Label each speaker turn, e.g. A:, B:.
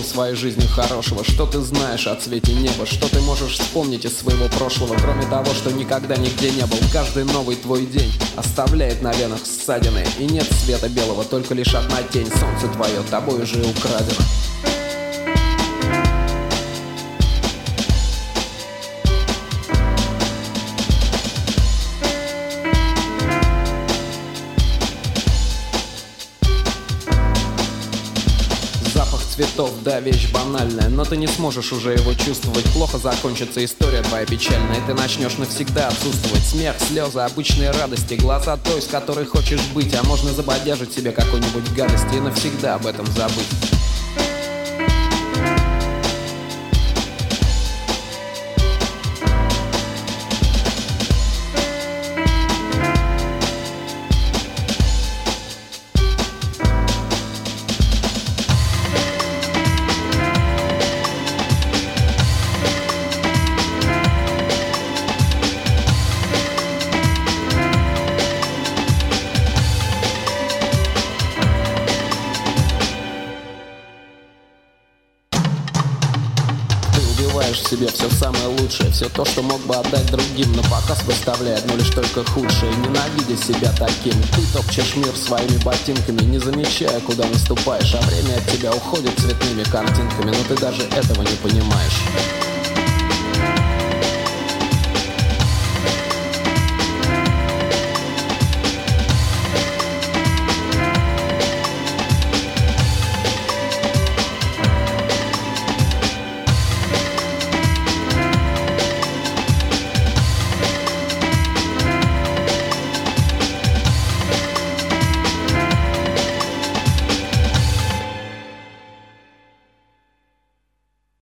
A: своей жизнью хорошего? Что ты знаешь о цвете неба? Что ты можешь вспомнить из своего прошлого, кроме того, что никогда нигде не был? Каждый новый твой день оставляет на венах ссадины, и нет света белого, только лишь одна тень. Солнце твое тобой уже украдено. Цветов, да, вещь банальная, но ты не сможешь уже его чувствовать. Плохо закончится история твоя печальная, и ты начнешь навсегда отсутствовать. Смех, слезы, обычные радости, глаза той, с которой хочешь быть. А можно забодяжить себе какой-нибудь гадости и навсегда об этом забыть. В себе все самое лучшее, все то, что мог бы отдать другим, но показ выставляя одно лишь только худшее. Ненавидя себя таким, ты топчешь мир своими ботинками, не замечая, куда наступаешь, а время от тебя уходит цветными картинками, но ты даже этого не понимаешь.